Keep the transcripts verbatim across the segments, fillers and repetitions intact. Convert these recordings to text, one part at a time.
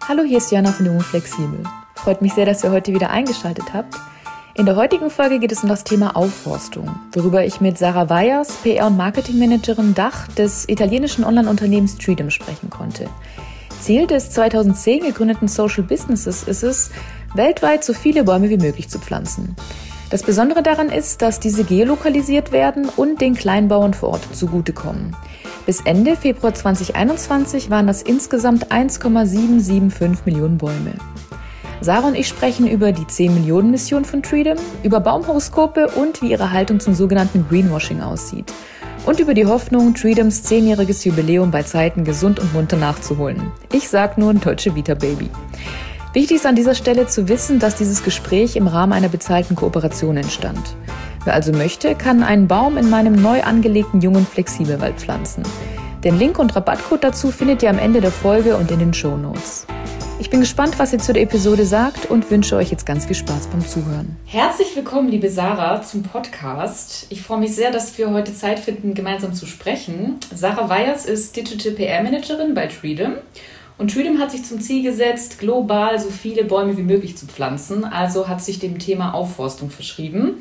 Hallo, hier ist Jana von Jung und Flexibel. Freut mich sehr, dass ihr heute wieder eingeschaltet habt. In der heutigen Folge geht es um das Thema Aufforstung, worüber ich mit Sarah Weyers, P R- und Marketingmanagerin Dach des italienischen Online-Unternehmens Treedom sprechen konnte. Ziel des zweitausendzehn gegründeten Social Businesses ist es, weltweit so viele Bäume wie möglich zu pflanzen. Das Besondere daran ist, dass diese geolokalisiert werden und den Kleinbauern vor Ort zugutekommen. Bis Ende Februar zweitausendeinundzwanzig waren das insgesamt eins Komma siebenhundertfünfundsiebzig Millionen Bäume. Sarah und ich sprechen über die zehn-Millionen-Mission von Treedom, über Baumhoroskope und wie ihre Haltung zum sogenannten Greenwashing aussieht. Und über die Hoffnung, Treedoms zehnjähriges Jubiläum bei Zeiten gesund und munter nachzuholen. Ich sag nur Deutsche Vita Baby. Wichtig ist an dieser Stelle zu wissen, dass dieses Gespräch im Rahmen einer bezahlten Kooperation entstand. Wer also möchte, kann einen Baum in meinem neu angelegten Jung- und Flexibelwald pflanzen. Den Link und Rabattcode dazu findet ihr am Ende der Folge und in den Shownotes. Ich bin gespannt, was ihr zu der Episode sagt und wünsche euch jetzt ganz viel Spaß beim Zuhören. Herzlich willkommen, liebe Sarah, zum Podcast. Ich freue mich sehr, dass wir heute Zeit finden, gemeinsam zu sprechen. Sarah Weyers ist Digital P R Managerin bei Treedom. Und Treedom hat sich zum Ziel gesetzt, global so viele Bäume wie möglich zu pflanzen, also hat sich dem Thema Aufforstung verschrieben.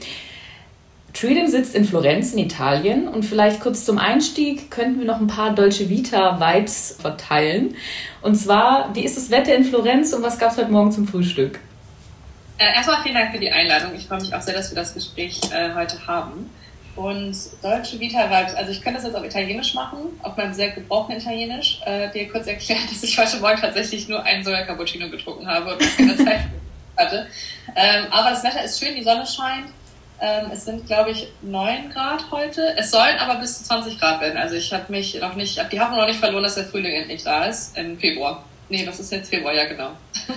Treedom sitzt in Florenz in Italien und vielleicht kurz zum Einstieg könnten wir noch ein paar Dolce Vita Vibes verteilen. Und zwar, wie ist das Wetter in Florenz und was gab es heute Morgen zum Frühstück? Äh, erstmal vielen Dank für die Einladung. Ich freue mich auch sehr, dass wir das Gespräch äh, heute haben. Und Dolce Vita Vibes, also ich könnte das jetzt auf Italienisch machen, auf meinem sehr gebrochenen Italienisch, äh, dir kurz erklären, dass ich heute Morgen tatsächlich nur einen Soja Cappuccino getrunken habe und das keine Zeit hatte. Ähm, aber das Wetter ist schön, die Sonne scheint. Ähm, es sind, glaube ich, neun Grad heute. Es sollen aber bis zu zwanzig Grad werden. Also ich habe mich noch nicht, habe die Hoffnung noch nicht verloren, dass der Frühling endlich da ist im Februar. Nee, das ist jetzt Februar, ja genau.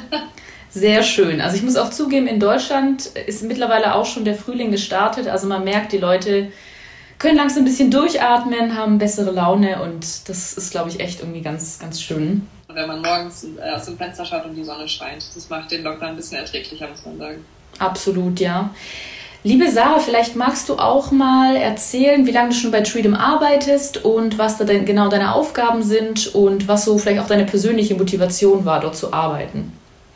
Sehr schön. Also ich muss auch zugeben, in Deutschland ist mittlerweile auch schon der Frühling gestartet. Also man merkt, die Leute können langsam ein bisschen durchatmen, haben bessere Laune und das ist, glaube ich, echt irgendwie ganz, ganz schön. Und wenn man morgens äh, aus dem Fenster schaut und die Sonne scheint, das macht den Lockdown ein bisschen erträglicher, muss man sagen. Absolut, ja. Liebe Sarah, vielleicht magst du auch mal erzählen, wie lange du schon bei Treedom arbeitest und was da denn genau deine Aufgaben sind und was so vielleicht auch deine persönliche Motivation war, dort zu arbeiten.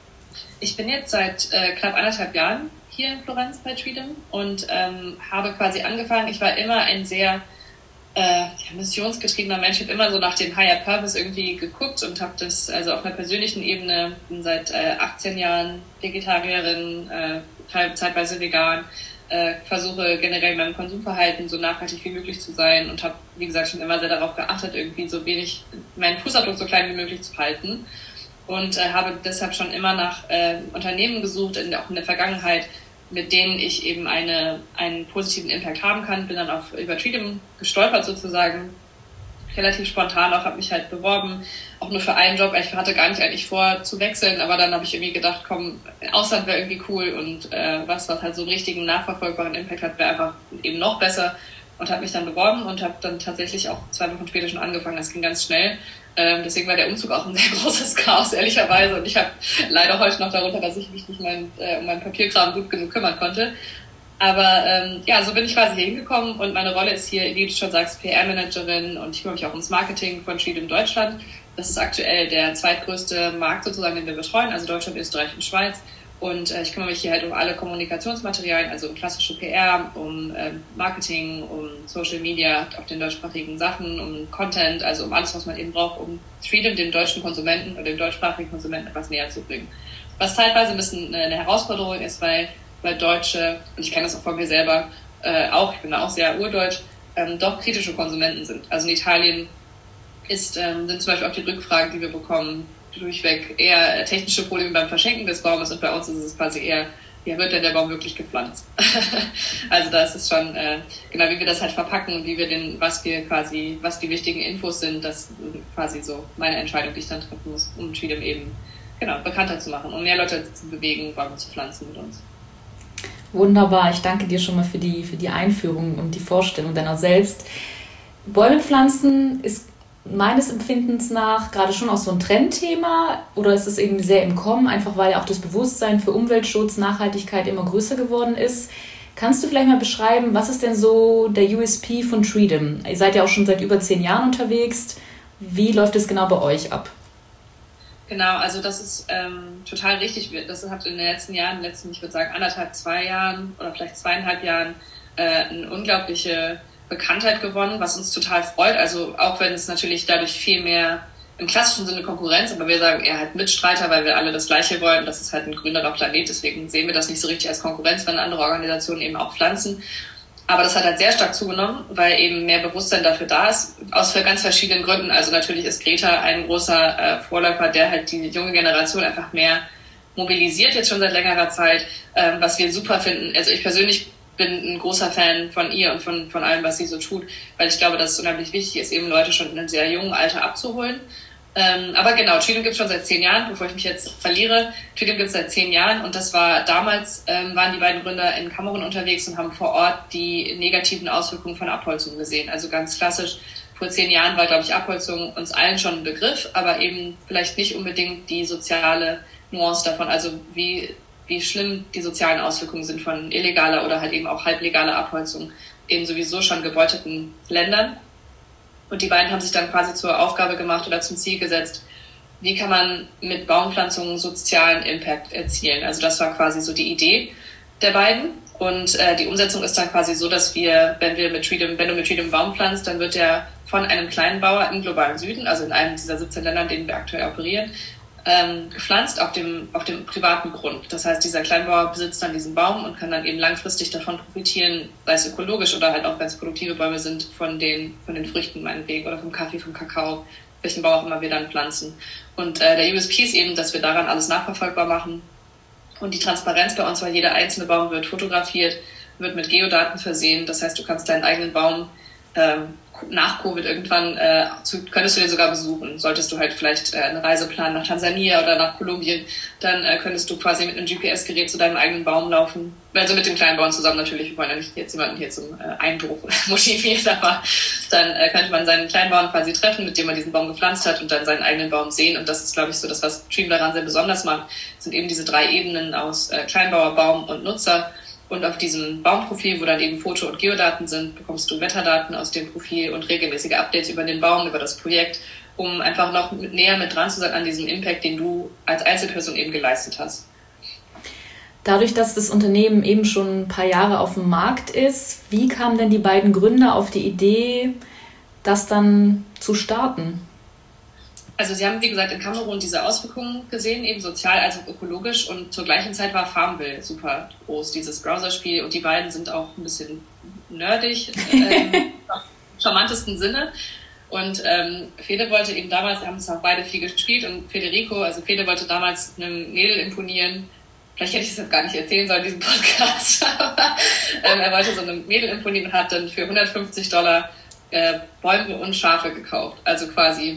Ich bin jetzt seit äh, knapp anderthalb Jahren hier in Florenz bei Treedom und ähm, habe quasi angefangen. Ich war immer ein sehr äh, ja, missionsgetriebener Mensch. Ich habe immer so nach dem Higher Purpose irgendwie geguckt und habe das also auf einer persönlichen Ebene, bin seit äh, achtzehn Jahren Vegetarierin, äh, zeitweise vegan, äh, versuche generell meinem Konsumverhalten so nachhaltig wie möglich zu sein und habe, wie gesagt, schon immer sehr darauf geachtet, irgendwie so wenig, meinen Fußabdruck so klein wie möglich zu halten. Und äh, habe deshalb schon immer nach äh, Unternehmen gesucht, in, auch in der Vergangenheit, mit denen ich eben eine, einen positiven Impact haben kann. Bin dann auf über Treedom gestolpert sozusagen, relativ spontan auch, habe mich halt beworben, auch nur für einen Job. Ich hatte gar nicht eigentlich vor zu wechseln, aber dann habe ich irgendwie gedacht, komm, Ausland wäre irgendwie cool und äh, was, was halt so einen richtigen, nachverfolgbaren Impact hat, wäre einfach eben noch besser. Und habe mich dann beworben und habe dann tatsächlich auch zwei Wochen später schon angefangen. Das ging ganz schnell. Ähm, deswegen war der Umzug auch ein sehr großes Chaos, ehrlicherweise. Und ich habe leider heute noch darunter, dass ich mich nicht mein, äh, um meinen Papierkram gut genug kümmern konnte. Aber ähm, ja, so bin ich quasi hier hingekommen und meine Rolle ist hier, wie du schon sagst, P R-Managerin und ich kümmere mich auch ums Marketing von Treedom Deutschland. Das ist aktuell der zweitgrößte Markt sozusagen, den wir betreuen, also Deutschland, Österreich und Schweiz. Und äh, ich kümmere mich hier halt um alle Kommunikationsmaterialien, also um klassische P R, um äh, Marketing, um Social Media auf den deutschsprachigen Sachen, um Content, also um alles, was man eben braucht, um Treedom dem deutschen Konsumenten oder dem deutschsprachigen Konsumenten etwas näher zu bringen. Was teilweise ein bisschen eine Herausforderung ist, weil, weil Deutsche, und ich kenne das auch von mir selber, äh, auch, ich bin da auch sehr urdeutsch, ähm, doch kritische Konsumenten sind. Also in Italien ist, ähm, sind zum Beispiel auch die Rückfragen, die wir bekommen, durchweg eher technische Probleme beim Verschenken des Baumes und bei uns ist es quasi eher, ja, wird denn der Baum wirklich gepflanzt? Also da ist es schon, äh, genau, wie wir das halt verpacken und wie wir den, was wir quasi, was die wichtigen Infos sind, das ist quasi so meine Entscheidung, die ich dann treffen muss, um Treedom eben, genau, bekannter zu machen, um mehr Leute zu bewegen, Bäume zu pflanzen mit uns. Wunderbar, ich danke dir schon mal für die, für die Einführung und die Vorstellung deiner selbst. Bäume pflanzen ist meines Empfindens nach gerade schon auch so ein Trendthema oder ist es eben sehr im Kommen, einfach weil ja auch das Bewusstsein für Umweltschutz, Nachhaltigkeit immer größer geworden ist. Kannst du vielleicht mal beschreiben, was ist denn so der U S P von Treedom? Ihr seid ja auch schon seit über zehn Jahren unterwegs. Wie läuft es genau bei euch ab? Genau, also das ist ähm, total richtig. Das hat in den letzten Jahren, in den letzten, ich würde sagen, anderthalb, zwei Jahren oder vielleicht zweieinhalb Jahren äh, eine unglaubliche Bekanntheit gewonnen, was uns total freut. Also auch wenn es natürlich dadurch viel mehr im klassischen Sinne Konkurrenz, aber wir sagen eher halt Mitstreiter, weil wir alle das Gleiche wollen. Das ist halt ein grünerer Planet, deswegen sehen wir das nicht so richtig als Konkurrenz, wenn andere Organisationen eben auch pflanzen. Aber das hat halt sehr stark zugenommen, weil eben mehr Bewusstsein dafür da ist, aus für ganz verschiedenen Gründen. Also natürlich ist Greta ein großer äh, Vorläufer, der halt die junge Generation einfach mehr mobilisiert, jetzt schon seit längerer Zeit, ähm, was wir super finden. Also ich persönlich bin ein großer Fan von ihr und von, von allem, was sie so tut, weil ich glaube, dass es unheimlich wichtig ist, eben Leute schon in einem sehr jungen Alter abzuholen. Ähm, aber genau, Treedom gibt es schon seit zehn Jahren, bevor ich mich jetzt verliere. Treedom gibt es seit zehn Jahren und das war damals, ähm, waren die beiden Gründer in Kamerun unterwegs und haben vor Ort die negativen Auswirkungen von Abholzung gesehen. Also ganz klassisch, vor zehn Jahren war, glaube ich, Abholzung uns allen schon ein Begriff, aber eben vielleicht nicht unbedingt die soziale Nuance davon, also wie, wie schlimm die sozialen Auswirkungen sind von illegaler oder halt eben auch halblegaler Abholzung in sowieso schon gebeuteten Ländern. Und die beiden haben sich dann quasi zur Aufgabe gemacht oder zum Ziel gesetzt, wie kann man mit Baumpflanzungen sozialen Impact erzielen. Also das war quasi so die Idee der beiden. Und äh, die Umsetzung ist dann quasi so, dass wir, wenn wir mit Treedom, wenn du mit Treedom Baum pflanzt, dann wird der von einem Kleinbauer im globalen Süden, also in einem dieser siebzehn Ländern, in denen wir aktuell operieren, ähm, gepflanzt auf dem, auf dem privaten Grund. Das heißt, dieser Kleinbauer besitzt dann diesen Baum und kann dann eben langfristig davon profitieren, sei es ökologisch oder halt auch, wenn es produktive Bäume sind, von den, von den Früchten meinetwegen oder vom Kaffee, vom Kakao, welchen Baum auch immer wir dann pflanzen. Und äh, der U S P ist eben, dass wir daran alles nachverfolgbar machen. Und die Transparenz bei uns, weil jeder einzelne Baum wird fotografiert, wird mit Geodaten versehen. Das heißt, du kannst deinen eigenen Baum ähm, nach Covid irgendwann, äh, zu, könntest du den sogar besuchen. Solltest du halt vielleicht äh, eine Reise planen nach Tansania oder nach Kolumbien, dann äh, könntest du quasi mit einem G P S-Gerät zu deinem eigenen Baum laufen. Also mit dem kleinen Baum zusammen natürlich. Wir wollen ja nicht jetzt jemanden hier zum äh, Einbruch motivieren, aber dann äh, könnte man seinen kleinen Baum quasi treffen, mit dem man diesen Baum gepflanzt hat und dann seinen eigenen Baum sehen. Und das ist, glaube ich, so das, was Treedom daran sehr besonders macht, sind eben diese drei Ebenen aus äh, Kleinbauer, Baum und Nutzer. Und auf diesem Baumprofil, wo dann eben Foto- und Geodaten sind, bekommst du Wetterdaten aus dem Profil und regelmäßige Updates über den Baum, über das Projekt, um einfach noch mit, näher mit dran zu sein an diesem Impact, den du als Einzelperson eben geleistet hast. Dadurch, dass das Unternehmen eben schon ein paar Jahre auf dem Markt ist, wie kamen denn die beiden Gründer auf die Idee, das dann zu starten? Also sie haben, wie gesagt, in Kamerun diese Auswirkungen gesehen, eben sozial als auch ökologisch, und zur gleichen Zeit war Farmville super groß, dieses Browserspiel, und die beiden sind auch ein bisschen nerdig, äh, im charmantesten Sinne. Und ähm, Fede wollte eben damals, wir haben es auch beide viel gespielt, und Federico, also Fede wollte damals einem Mädel imponieren. Vielleicht hätte ich es jetzt gar nicht erzählen sollen, diesen Podcast, aber ähm, er wollte so einem Mädel imponieren und hat dann für hundertfünfzig Dollar äh, Bäume und Schafe gekauft. Also quasi,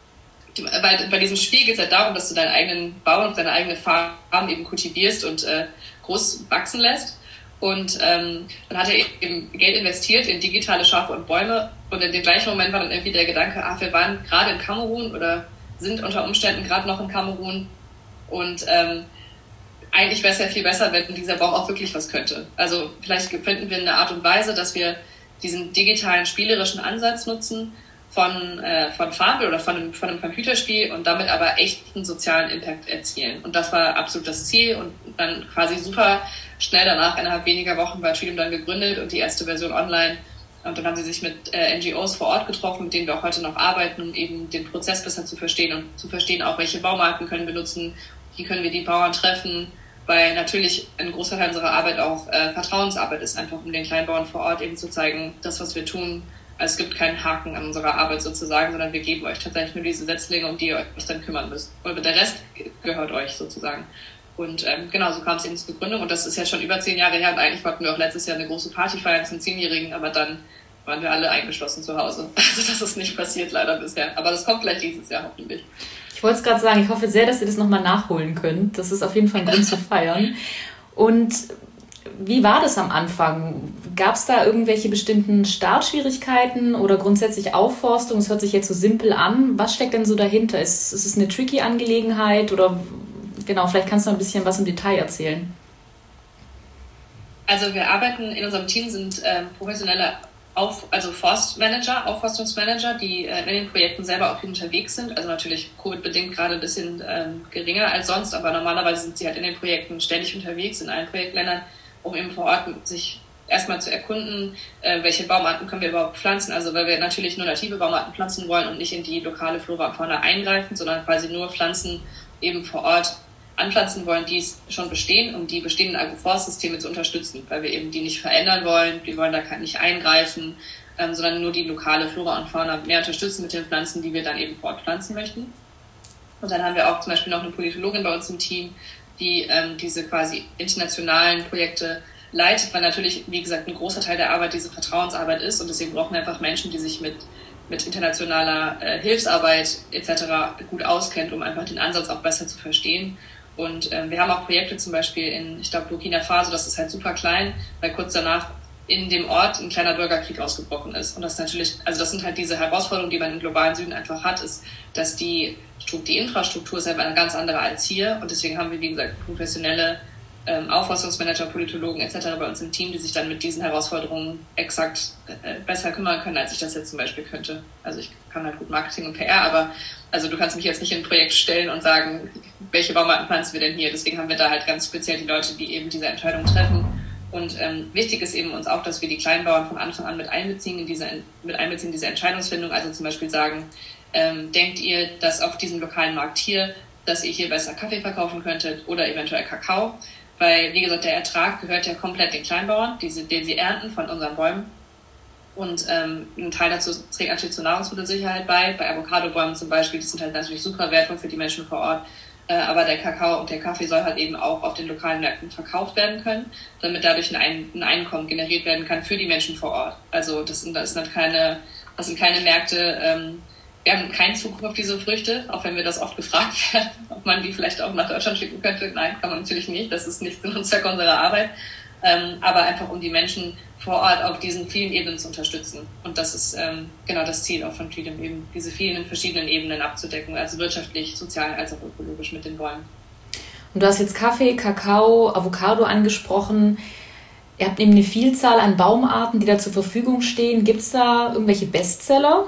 bei, bei diesem Spiel geht es halt darum, dass du deinen eigenen Bau und deine eigene Farm eben kultivierst und äh, groß wachsen lässt. Und ähm, dann hat er eben Geld investiert in digitale Schafe und Bäume. Und in dem gleichen Moment war dann irgendwie der Gedanke, ach, wir waren gerade in Kamerun oder sind unter Umständen gerade noch in Kamerun. Und ähm, eigentlich wäre es ja viel besser, wenn dieser Baum auch wirklich was könnte. Also vielleicht finden wir eine Art und Weise, dass wir diesen digitalen, spielerischen Ansatz nutzen von, äh, von Farmville oder von einem, von einem Computerspiel und damit aber echten sozialen Impact erzielen. Und das war absolut das Ziel, und dann quasi super schnell danach, innerhalb weniger Wochen, war Treedom dann gegründet und die erste Version online. Und dann haben sie sich mit äh, N G Os vor Ort getroffen, mit denen wir auch heute noch arbeiten, um eben den Prozess besser zu verstehen und zu verstehen auch, welche Baumarten können wir nutzen, wie können wir die Bauern treffen, weil natürlich ein großer Teil unserer Arbeit auch äh, Vertrauensarbeit ist, einfach um den Kleinbauern vor Ort eben zu zeigen, das, was wir tun, also es gibt keinen Haken an unserer Arbeit sozusagen, sondern wir geben euch tatsächlich nur diese Setzlinge, um die ihr euch dann kümmern müsst. Und der Rest gehört euch sozusagen. Und ähm, genau, so kam es eben zur Begründung, und das ist ja schon über zehn Jahre her, und eigentlich wollten wir auch letztes Jahr eine große Party feiern zum Zehnjährigen, aber dann waren wir alle eingeschlossen zu Hause. Also das ist nicht passiert leider bisher, aber das kommt vielleicht dieses Jahr hoffentlich. Ich wollte es gerade sagen, ich hoffe sehr, dass ihr das nochmal nachholen könnt. Das ist auf jeden Fall ein Grund zu feiern. Und wie war das am Anfang? Gab es da irgendwelche bestimmten Startschwierigkeiten oder grundsätzlich Aufforstung? Es hört sich jetzt so simpel an. Was steckt denn so dahinter? Ist, ist es eine tricky Angelegenheit oder genau, vielleicht kannst du ein bisschen was im Detail erzählen. Also wir arbeiten in unserem Team, sind ähm, professionelle Auf, also Forstmanager, Aufforstungsmanager, die äh, in den Projekten selber auch unterwegs sind. Also natürlich Covid-bedingt gerade ein bisschen ähm, geringer als sonst, aber normalerweise sind sie halt in den Projekten ständig unterwegs, in allen Projektländern, um eben vor Ort sich erstmal zu erkunden, äh, welche Baumarten können wir überhaupt pflanzen. Also weil wir natürlich nur native Baumarten pflanzen wollen und nicht in die lokale Flora und Fauna eingreifen, sondern quasi nur Pflanzen eben vor Ort anpflanzen wollen, die schon bestehen, um die bestehenden Agroforstsysteme zu unterstützen, weil wir eben die nicht verändern wollen, wir wollen da nicht eingreifen, ähm, sondern nur die lokale Flora und Fauna mehr unterstützen mit den Pflanzen, die wir dann eben vor Ort pflanzen möchten. Und dann haben wir auch zum Beispiel noch eine Politologin bei uns im Team, die ähm, diese quasi internationalen Projekte leitet, weil natürlich, wie gesagt, ein großer Teil der Arbeit diese Vertrauensarbeit ist und deswegen brauchen wir einfach Menschen, die sich mit mit internationaler äh, Hilfsarbeit et cetera gut auskennt, um einfach den Ansatz auch besser zu verstehen. Und ähm, wir haben auch Projekte zum Beispiel in, ich glaube, Burkina Faso, das ist halt super klein, weil kurz danach in dem Ort ein kleiner Bürgerkrieg ausgebrochen ist. Und das ist natürlich, also das sind halt diese Herausforderungen, die man im globalen Süden einfach hat, ist, dass die, die Infrastruktur ist einfach eine ganz andere als hier. Und deswegen haben wir, wie gesagt, professionelle ähm, Aufforstungsmanager, Politologen et cetera bei uns im Team, die sich dann mit diesen Herausforderungen exakt äh, besser kümmern können, als ich das jetzt zum Beispiel könnte. Also ich kann halt gut Marketing und P R, aber also du kannst mich jetzt nicht in ein Projekt stellen und sagen, welche Baumarten pflanzen wir denn hier? Deswegen haben wir da halt ganz speziell die Leute, die eben diese Entscheidung treffen. Und ähm, wichtig ist eben uns auch, dass wir die Kleinbauern von Anfang an mit einbeziehen in diese, mit einbeziehen in diese Entscheidungsfindung. Also zum Beispiel sagen, ähm, denkt ihr, dass auf diesem lokalen Markt hier, dass ihr hier besser Kaffee verkaufen könntet oder eventuell Kakao? Weil, wie gesagt, der Ertrag gehört ja komplett den Kleinbauern, die, den sie ernten von unseren Bäumen. Und ähm, ein Teil dazu trägt natürlich zur Nahrungsmittelsicherheit bei. Bei Avocadobäumen zum Beispiel, die sind halt natürlich super wertvoll für die Menschen vor Ort. Äh, aber der Kakao und der Kaffee soll halt eben auch auf den lokalen Märkten verkauft werden können, damit dadurch ein, ein, ein Einkommen generiert werden kann für die Menschen vor Ort. Also das sind, das sind, keine, das sind keine Märkte, ähm, wir haben keinen Zugriff auf diese Früchte, auch wenn wir das oft gefragt werden, ob man die vielleicht auch nach Deutschland schicken könnte. Nein, kann man natürlich nicht. Das ist nicht Sinn und Zweck unserer Arbeit. Ähm, aber einfach, um die Menschen vor Ort auf diesen vielen Ebenen zu unterstützen. Und das ist ähm, genau das Ziel auch von Freedom, eben diese vielen verschiedenen Ebenen abzudecken, also wirtschaftlich, sozial als auch ökologisch mit den Bäumen. Und du hast jetzt Kaffee, Kakao, Avocado angesprochen. Ihr habt eben eine Vielzahl an Baumarten, die da zur Verfügung stehen. Gibt es da irgendwelche Bestseller?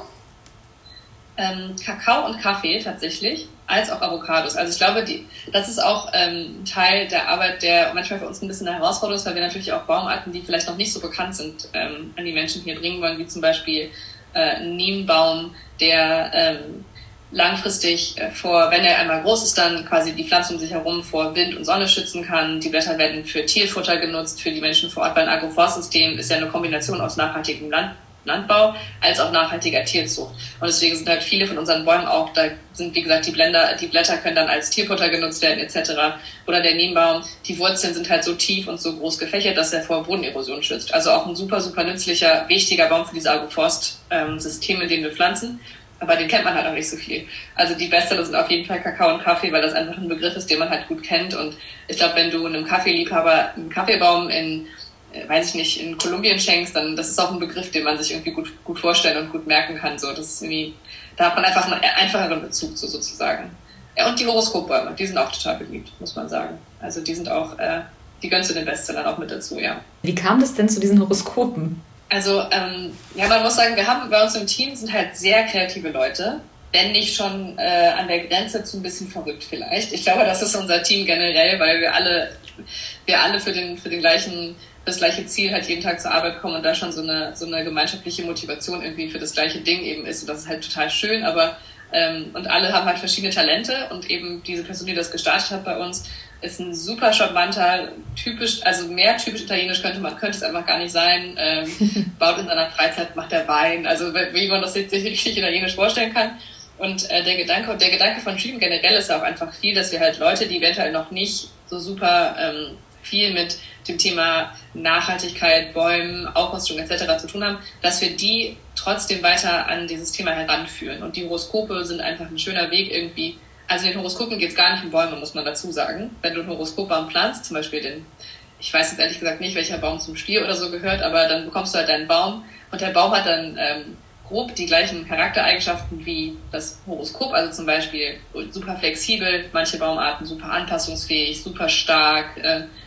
Ähm, Kakao und Kaffee tatsächlich, als auch Avocados. Also ich glaube, die, das ist auch ähm, Teil der Arbeit, der manchmal für uns ein bisschen eine Herausforderung ist, weil wir natürlich auch Baumarten, die vielleicht noch nicht so bekannt sind, ähm, an die Menschen hier bringen wollen, wie zum Beispiel äh, ein Niembaum, der ähm, langfristig äh, vor, wenn er einmal groß ist, dann quasi die Pflanze um sich herum vor Wind und Sonne schützen kann. Die Blätter werden für Tierfutter genutzt, für die Menschen vor Ort, weil ein Agroforstsystem ist ja eine Kombination aus nachhaltigem Land Landbau als auch nachhaltiger Tierzucht. Und deswegen sind halt viele von unseren Bäumen auch, da sind wie gesagt die Blätter, die Blätter können dann als Tierfutter genutzt werden et cetera. Oder der Niembaum, die Wurzeln sind halt so tief und so groß gefächert, dass er vor Bodenerosion schützt. Also auch ein super, super nützlicher, wichtiger Baum für diese Agroforst-Systeme, in denen wir pflanzen. Aber den kennt man halt auch nicht so viel. Also die Bestseller sind auf jeden Fall Kakao und Kaffee, weil das einfach ein Begriff ist, den man halt gut kennt. Und ich glaube, wenn du einem Kaffeeliebhaber einen Kaffeebaum in weiß ich nicht, in Kolumbien schenkst, dann das ist auch ein Begriff, den man sich irgendwie gut, gut vorstellen und gut merken kann. So, das ist irgendwie, da hat man einfach einen einfacheren Bezug zu sozusagen. Ja, und die Horoskopbäume, die sind auch total beliebt, muss man sagen. Also die sind auch, äh, die gehören zu den Bestsellern auch mit dazu, ja. Wie kam das denn zu diesen Horoskopen? Also, ähm, ja, man muss sagen, wir haben bei uns im Team sind halt sehr kreative Leute, wenn nicht schon äh, an der Grenze zu ein bisschen verrückt vielleicht. Ich glaube, das ist unser Team generell, weil wir alle, wir alle für den, für den gleichen das gleiche Ziel halt jeden Tag zur Arbeit kommen und da schon so eine so eine gemeinschaftliche Motivation irgendwie für das gleiche Ding eben ist und das ist halt total schön, aber ähm, und alle haben halt verschiedene Talente und eben diese Person, die das gestartet hat bei uns, ist ein super charmanter, typisch, also mehr typisch italienisch könnte man, könnte es einfach gar nicht sein, ähm, baut in seiner Freizeit, macht er Wein, also wie man das jetzt sich richtig italienisch vorstellen kann. Und äh, der Gedanke und der Gedanke von Freedom generell ist auch einfach viel, dass wir halt Leute, die eventuell noch nicht so super ähm, viel mit dem Thema Nachhaltigkeit, Bäumen, Aufforstung et cetera zu tun haben, dass wir die trotzdem weiter an dieses Thema heranführen. Und die Horoskope sind einfach ein schöner Weg irgendwie. Also in den Horoskopen geht es gar nicht um Bäume, muss man dazu sagen. Wenn du einen Horoskopbaum pflanzt, zum Beispiel den, ich weiß jetzt ehrlich gesagt nicht, welcher Baum zum Stier oder so gehört, aber dann bekommst du halt deinen Baum und der Baum hat dann ähm, grob die gleichen Charaktereigenschaften wie das Horoskop, also zum Beispiel super flexibel, manche Baumarten super anpassungsfähig, super stark, äh,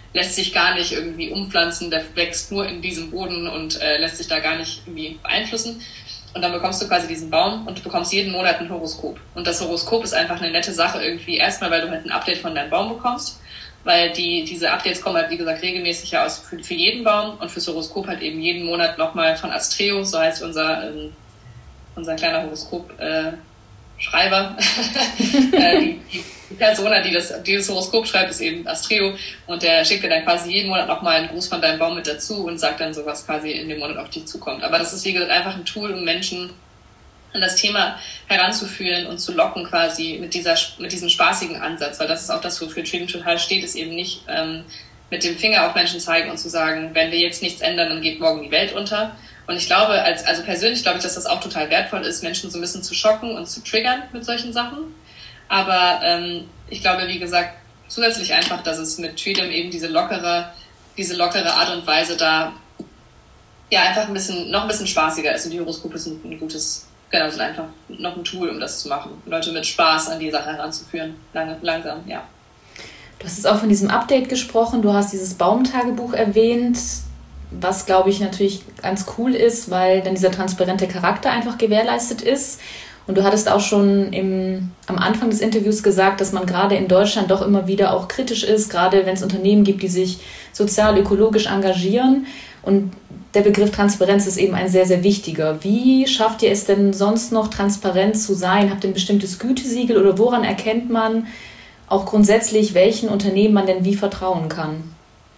lässt sich gar nicht irgendwie umpflanzen, der wächst nur in diesem Boden und äh, lässt sich da gar nicht irgendwie beeinflussen. Und dann bekommst du quasi diesen Baum und du bekommst jeden Monat ein Horoskop. Und das Horoskop ist einfach eine nette Sache irgendwie. Erstmal, weil du halt ein Update von deinem Baum bekommst, weil die diese Updates kommen halt, wie gesagt, regelmäßig ja aus für, für jeden Baum und fürs Horoskop halt eben jeden Monat nochmal von Astreo, so heißt unser, ähm, unser kleiner Horoskop-Schreiber. äh, die, die, die Persona, die das, die das Horoskop schreibt, ist eben Astreo und der schickt dir dann quasi jeden Monat nochmal einen Gruß von deinem Baum mit dazu und sagt dann so, was quasi in dem Monat auf dich zukommt. Aber das ist, wie gesagt, einfach ein Tool, um Menschen an das Thema heranzuführen und zu locken quasi mit dieser mit diesem spaßigen Ansatz, weil das ist auch das, wofür Freedom total steht, ist eben nicht ähm, mit dem Finger auf Menschen zeigen und zu sagen, wenn wir jetzt nichts ändern, dann geht morgen die Welt unter. Und ich glaube, als also persönlich glaube ich, dass das auch total wertvoll ist, Menschen so ein bisschen zu schocken und zu triggern mit solchen Sachen. Aber ähm, ich glaube, wie gesagt, zusätzlich einfach, dass es mit Freedom eben diese lockere, diese lockere Art und Weise da ja einfach ein bisschen noch ein bisschen spaßiger ist und die Horoskope sind ein gutes Genau, sind einfach noch ein Tool, um das zu machen. Leute mit Spaß an die Sache heranzuführen. Lang, langsam, ja. Du hast jetzt auch von diesem Update gesprochen. Du hast dieses Baumtagebuch erwähnt, was, glaube ich, natürlich ganz cool ist, weil dann dieser transparente Charakter einfach gewährleistet ist. Und du hattest auch schon im, am Anfang des Interviews gesagt, dass man gerade in Deutschland doch immer wieder auch kritisch ist, gerade wenn es Unternehmen gibt, die sich sozial, ökologisch engagieren. Und der Begriff Transparenz ist eben ein sehr, sehr wichtiger. Wie schafft ihr es denn sonst noch, transparent zu sein? Habt ihr ein bestimmtes Gütesiegel oder woran erkennt man auch grundsätzlich, welchen Unternehmen man denn wie vertrauen kann?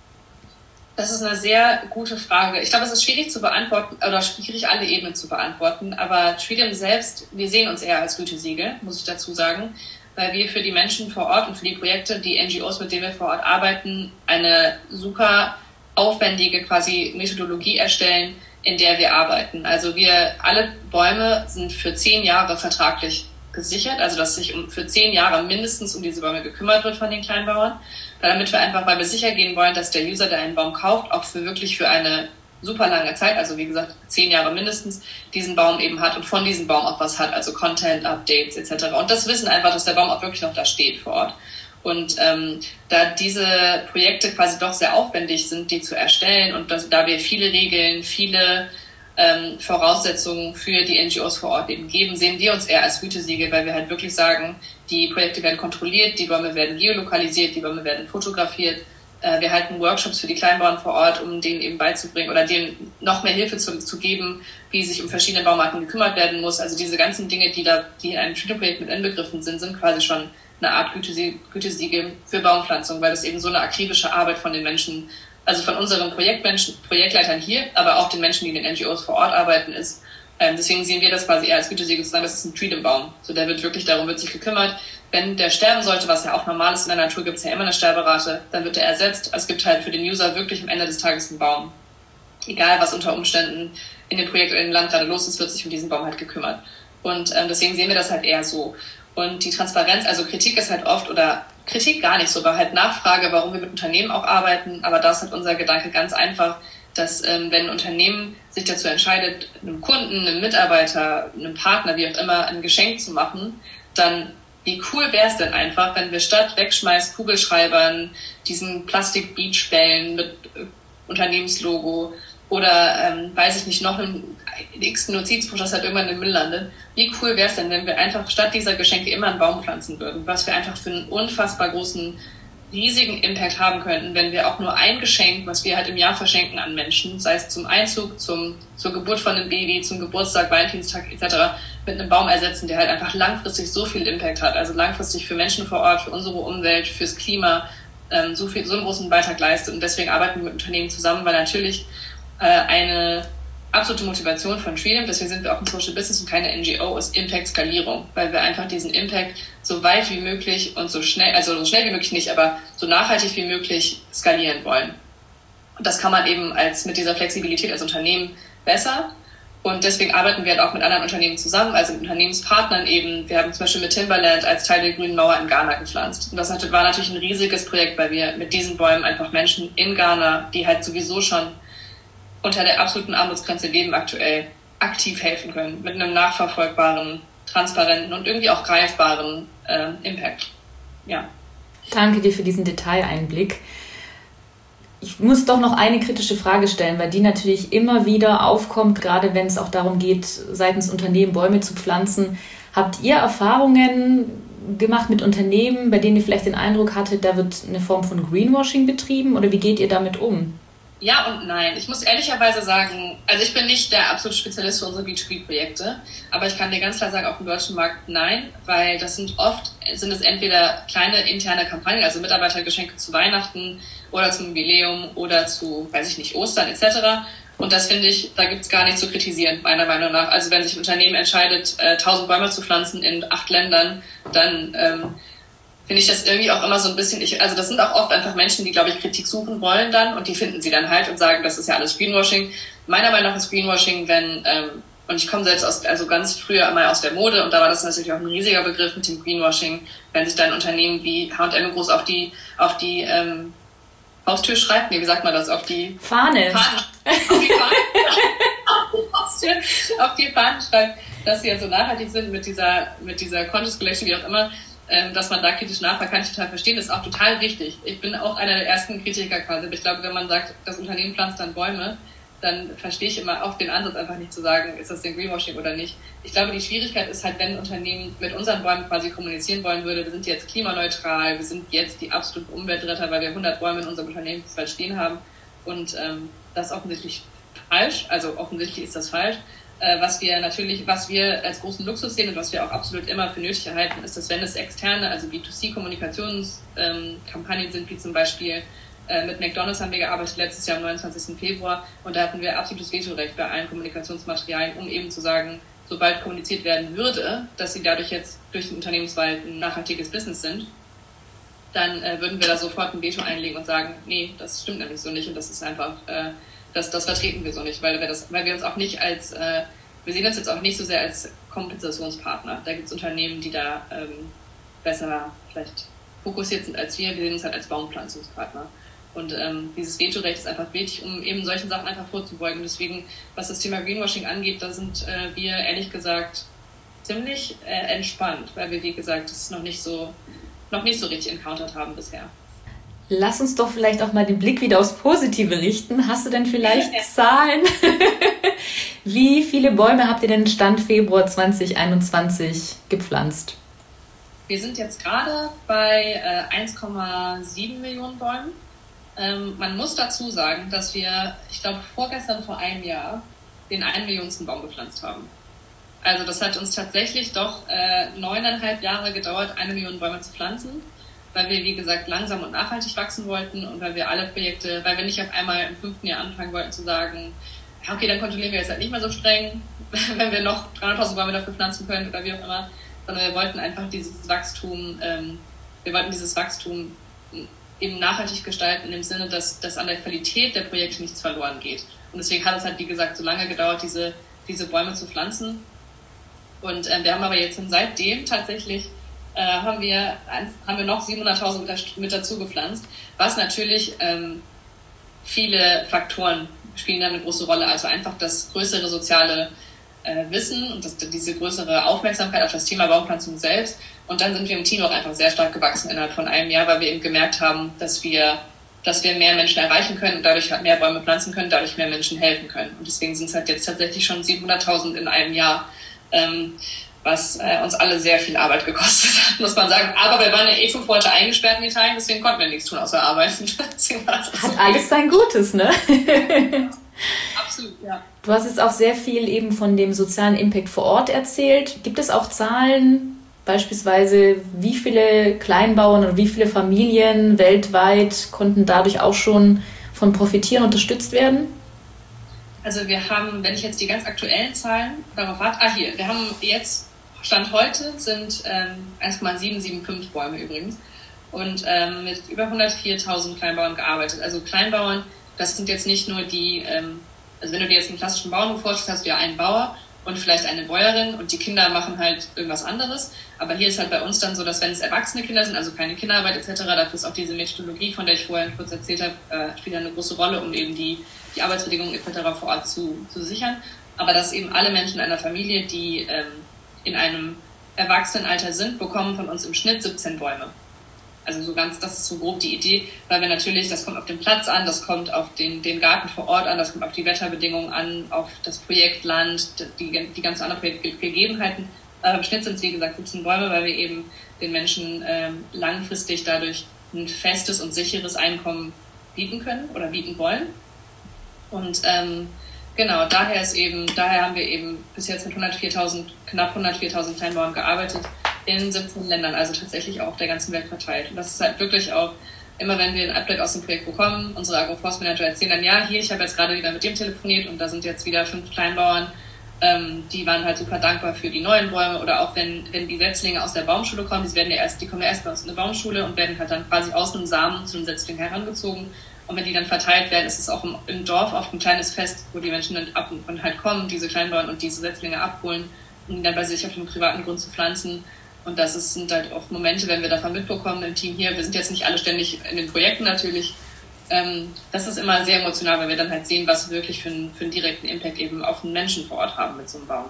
Das ist eine sehr gute Frage. Ich glaube, es ist schwierig zu beantworten, oder schwierig alle Ebenen zu beantworten, aber Freedom selbst, wir sehen uns eher als Gütesiegel, muss ich dazu sagen, weil wir für die Menschen vor Ort und für die Projekte, die N G Os, mit denen wir vor Ort arbeiten, eine super aufwendige quasi Methodologie erstellen, in der wir arbeiten. Also wir, alle Bäume sind für zehn Jahre vertraglich gesichert, also dass sich um, für zehn Jahre mindestens um diese Bäume gekümmert wird von den Kleinbauern, damit wir einfach, weil wir sicher gehen wollen, dass der User, der einen Baum kauft, auch für wirklich für eine super lange Zeit, also wie gesagt zehn Jahre mindestens, diesen Baum eben hat und von diesem Baum auch was hat, also Content, Updates et cetera. Und das Wissen einfach, dass der Baum auch wirklich noch da steht vor Ort. Und ähm, da diese Projekte quasi doch sehr aufwendig sind, die zu erstellen und das, da wir viele Regeln, viele ähm, Voraussetzungen für die N G Os vor Ort eben geben, sehen wir uns eher als Gütesiegel, weil wir halt wirklich sagen, die Projekte werden kontrolliert, die Bäume werden geolokalisiert, die Bäume werden fotografiert. Äh, wir halten Workshops für die Kleinbauern vor Ort, um denen eben beizubringen oder denen noch mehr Hilfe zu, zu geben, wie sich um verschiedene Baumarten gekümmert werden muss. Also diese ganzen Dinge, die da, die in einem Freedom-Projekt mit inbegriffen sind, sind quasi schon eine Art Gütesiegel für Baumpflanzung, weil das eben so eine akribische Arbeit von den Menschen, also von unseren Projektmenschen, Projektleitern hier, aber auch den Menschen, die in den N G Os vor Ort arbeiten, ist. Ähm, deswegen sehen wir das quasi eher als Gütesiegel zu sagen, das ist ein Freedom-Baum. So, der wird wirklich, darum wird sich gekümmert. Wenn der sterben sollte, was ja auch normal ist in der Natur, gibt es ja immer eine Sterberate, dann wird er ersetzt. Also es gibt halt für den User wirklich am Ende des Tages einen Baum. Egal, was unter Umständen in dem Projekt oder im Land gerade los ist, wird sich um diesen Baum halt gekümmert. Und ähm, deswegen sehen wir das halt eher so. Und die Transparenz, also Kritik ist halt oft, oder Kritik gar nicht so, aber halt Nachfrage, warum wir mit Unternehmen auch arbeiten. Aber da ist halt unser Gedanke ganz einfach, dass ähm, wenn ein Unternehmen sich dazu entscheidet, einem Kunden, einem Mitarbeiter, einem Partner, wie auch immer, ein Geschenk zu machen, dann wie cool wäre es denn einfach, wenn wir statt Wegschmeiß Kugelschreibern, diesen Plastik-Beachbällen mit äh, Unternehmenslogo oder, ähm, weiß ich nicht, noch einen x-ten Notizbuch, das halt irgendwann im Müll landet. Wie cool wäre es denn, wenn wir einfach statt dieser Geschenke immer einen Baum pflanzen würden, was wir einfach für einen unfassbar großen, riesigen Impact haben könnten, wenn wir auch nur ein Geschenk, was wir halt im Jahr verschenken an Menschen, sei es zum Einzug, zum, zur Geburt von einem Baby, zum Geburtstag, Valentinstag et cetera, mit einem Baum ersetzen, der halt einfach langfristig so viel Impact hat, also langfristig für Menschen vor Ort, für unsere Umwelt, fürs Klima, ähm, so viel, so einen großen Beitrag leistet. Und deswegen arbeiten wir mit Unternehmen zusammen, weil natürlich äh, eine absolute Motivation von Freedom, deswegen sind wir auch ein Social Business und keine N G O, ist Impact-Skalierung, weil wir einfach diesen Impact so weit wie möglich und so schnell, also so schnell wie möglich nicht, aber so nachhaltig wie möglich skalieren wollen. Und das kann man eben als mit dieser Flexibilität als Unternehmen besser. Und deswegen arbeiten wir halt auch mit anderen Unternehmen zusammen, also mit Unternehmenspartnern eben. Wir haben zum Beispiel mit Timberland als Teil der Grünen Mauer in Ghana gepflanzt. Und das war natürlich ein riesiges Projekt, weil wir mit diesen Bäumen einfach Menschen in Ghana, die halt sowieso schon unter der absoluten Armutsgrenze leben aktuell, aktiv helfen können. Mit einem nachverfolgbaren, transparenten und irgendwie auch greifbaren äh, Impact. Ja. Danke dir für diesen Detaileinblick. Ich muss doch noch eine kritische Frage stellen, weil die natürlich immer wieder aufkommt, gerade wenn es auch darum geht, seitens Unternehmen Bäume zu pflanzen. Habt ihr Erfahrungen gemacht mit Unternehmen, bei denen ihr vielleicht den Eindruck hattet, da wird eine Form von Greenwashing betrieben, oder wie geht ihr damit um? Ja und nein. Ich muss ehrlicherweise sagen, also ich bin nicht der absolute Spezialist für unsere B zwei B-Projekte, aber ich kann dir ganz klar sagen, auf dem deutschen Markt nein, weil das sind oft, sind es entweder kleine interne Kampagnen, also Mitarbeitergeschenke zu Weihnachten oder zum Jubiläum oder zu, weiß ich nicht, Ostern et cetera. Und das finde ich, da gibt es gar nichts zu kritisieren, meiner Meinung nach. Also wenn sich ein Unternehmen entscheidet, tausend Bäume zu pflanzen in acht Ländern, dann ähm, finde ich das irgendwie auch immer so ein bisschen, ich, also das sind auch oft einfach Menschen, die, glaube ich, Kritik suchen wollen dann und die finden sie dann halt und sagen, das ist ja alles Greenwashing. Meiner Meinung nach ist Greenwashing, wenn, ähm, und ich komme selbst aus, also ganz früher einmal aus der Mode und da war das natürlich auch ein riesiger Begriff mit dem Greenwashing, wenn sich dann Unternehmen wie H und M groß auf die, auf die ähm, Haustür schreibt, nee, wie sagt man das, auf die Fahne. Fahne. Auf die Fahne. Haustür, auf die Fahne schreibt, dass sie ja so nachhaltig sind mit dieser, mit dieser Conscious Collection, wie auch immer, ähm, dass man da kritisch nachfragt, kann ich total verstehen, das ist auch total richtig. Ich bin auch einer der ersten Kritiker quasi, aber ich glaube, wenn man sagt, das Unternehmen pflanzt dann Bäume, dann verstehe ich immer auch den Ansatz einfach nicht zu sagen, ist das denn Greenwashing oder nicht. Ich glaube, die Schwierigkeit ist halt, wenn ein Unternehmen mit unseren Bäumen quasi kommunizieren wollen würde, wir sind jetzt klimaneutral, wir sind jetzt die absoluten Umweltretter, weil wir hundert Bäume in unserem Unternehmensfeld stehen haben und ähm, das ist offensichtlich falsch, also offensichtlich ist das falsch. Äh, was wir natürlich, was wir als großen Luxus sehen und was wir auch absolut immer für nötig erhalten, ist, dass wenn es externe, also B zwei C-Kommunikationskampagnen ähm, sind, wie zum Beispiel mit McDonald's haben wir gearbeitet letztes Jahr am neunundzwanzigsten Februar und da hatten wir absolutes Vetorecht bei allen Kommunikationsmaterialien, um eben zu sagen, sobald kommuniziert werden würde, dass sie dadurch jetzt durch den Unternehmenswald ein nachhaltiges Business sind, dann äh, würden wir da sofort ein Veto einlegen und sagen, nee, das stimmt nämlich so nicht und das ist einfach, äh, das, das vertreten wir so nicht, weil wir das, weil wir uns auch nicht als, äh, wir sehen uns jetzt auch nicht so sehr als Kompensationspartner. Da gibt es Unternehmen, die da ähm, besser vielleicht fokussiert sind als wir, wir sehen uns halt als Baumpflanzungspartner. Und ähm, dieses Vetorecht ist einfach wichtig, um eben solchen Sachen einfach vorzubeugen. Deswegen, was das Thema Greenwashing angeht, da sind äh, wir ehrlich gesagt ziemlich äh, entspannt, weil wir, wie gesagt, das noch nicht so noch nicht so richtig encountert haben bisher. Lass uns doch vielleicht auch mal den Blick wieder aufs Positive richten. Hast du denn vielleicht ja. Zahlen? Wie viele Bäume habt ihr denn Stand Februar zwanzig einundzwanzig gepflanzt? Wir sind jetzt gerade bei äh, eins Komma sieben Millionen Bäumen. Ähm, man muss dazu sagen, dass wir, ich glaube, vorgestern vor einem Jahr den ein Millionsten Baum gepflanzt haben. Also das hat uns tatsächlich doch äh, neuneinhalb Jahre gedauert, eine Million Bäume zu pflanzen, weil wir, wie gesagt, langsam und nachhaltig wachsen wollten und weil wir alle Projekte, weil wir nicht auf einmal im fünften Jahr anfangen wollten zu sagen, ja, okay, dann kontrollieren wir jetzt halt nicht mehr so streng, wenn wir noch dreihunderttausend Bäume dafür pflanzen können oder wie auch immer, sondern wir wollten einfach dieses Wachstum, ähm, wir wollten dieses Wachstum eben nachhaltig gestalten, in dem Sinne, dass, dass an der Qualität der Projekte nichts verloren geht. Und deswegen hat es halt, wie gesagt, so lange gedauert, diese, diese Bäume zu pflanzen. Und äh, wir haben aber jetzt seitdem tatsächlich, äh, haben, wir, haben wir noch siebenhunderttausend mit, mit dazu gepflanzt, was natürlich ähm, viele Faktoren spielen da eine große Rolle. Also einfach das größere soziale äh, Wissen und das, diese größere Aufmerksamkeit auf das Thema Baumpflanzung selbst. Und dann sind wir im Team auch einfach sehr stark gewachsen innerhalb von einem Jahr, weil wir eben gemerkt haben, dass wir, dass wir mehr Menschen erreichen können und dadurch halt mehr Bäume pflanzen können, dadurch mehr Menschen helfen können. Und deswegen sind es halt jetzt tatsächlich schon siebenhunderttausend in einem Jahr, ähm, was äh, uns alle sehr viel Arbeit gekostet hat, muss man sagen. Aber wir waren ja eh fünf Monate eingesperrt in Italien, deswegen konnten wir nichts tun außer arbeiten. Hat alles sein Gutes, ne? Absolut, ja. Du hast jetzt auch sehr viel eben von dem sozialen Impact vor Ort erzählt. Gibt es auch Zahlen, beispielsweise wie viele Kleinbauern oder wie viele Familien weltweit konnten dadurch auch schon von profitieren, unterstützt werden? Also wir haben, wenn ich jetzt die ganz aktuellen Zahlen darauf warte, ah hier, wir haben jetzt, Stand heute sind ähm, eins Komma sieben sieben fünf Bäume übrigens und ähm, mit über hundertviertausend Kleinbauern gearbeitet. Also Kleinbauern, das sind jetzt nicht nur die, ähm, also wenn du dir jetzt einen klassischen Bauernhof vorstellst, hast du ja einen Bauer und vielleicht eine Bäuerin und die Kinder machen halt irgendwas anderes. Aber hier ist halt bei uns dann so, dass wenn es erwachsene Kinder sind, also keine Kinderarbeit et cetera, dafür ist auch diese Methodologie, von der ich vorhin kurz erzählt habe, äh, spielt eine große Rolle, um eben die, die Arbeitsbedingungen et cetera vor Ort zu, zu sichern. Aber dass eben alle Menschen in einer Familie, die ähm, in einem Erwachsenenalter sind, bekommen von uns im Schnitt siebzehn Bäume. Also so ganz, das ist so grob die Idee, weil wir natürlich, das kommt auf den Platz an, das kommt auf den, den Garten vor Ort an, das kommt auf die Wetterbedingungen an, auf das Projektland, die, die ganzen anderen Projektgegebenheiten. Aber im Schnitt sind es, wie gesagt, siebzehn Bäume, weil wir eben den Menschen ähm, langfristig dadurch ein festes und sicheres Einkommen bieten können oder bieten wollen. Und ähm, genau, daher ist eben, daher haben wir eben bis jetzt mit hundertviertausend, knapp hundertviertausend Kleinbauern gearbeitet in siebzehn Ländern, also tatsächlich auch auf der ganzen Welt verteilt. Und das ist halt wirklich auch, immer wenn wir ein Update aus dem Projekt bekommen, unsere Agroforstmanager erzählen dann, ja, hier, ich habe jetzt gerade wieder mit dem telefoniert und da sind jetzt wieder fünf Kleinbauern, ähm, die waren halt super dankbar für die neuen Bäume, oder auch wenn, wenn die Setzlinge aus der Baumschule kommen, die werden ja erst, die kommen ja erst bei uns in eine Baumschule und werden halt dann quasi aus einem Samen zu einem Setzling herangezogen. Und wenn die dann verteilt werden, ist es auch im, im Dorf oft ein kleines Fest, wo die Menschen dann ab und halt kommen, diese Kleinbauern und diese Setzlinge abholen, um die dann bei sich auf dem privaten Grund zu pflanzen. Und das ist, sind halt auch Momente, wenn wir davon mitbekommen im Team hier. Wir sind jetzt nicht alle ständig in den Projekten natürlich. Ähm, das ist immer sehr emotional, weil wir dann halt sehen, was wir wirklich für einen, für einen direkten Impact eben auf den Menschen vor Ort haben mit so einem Baum.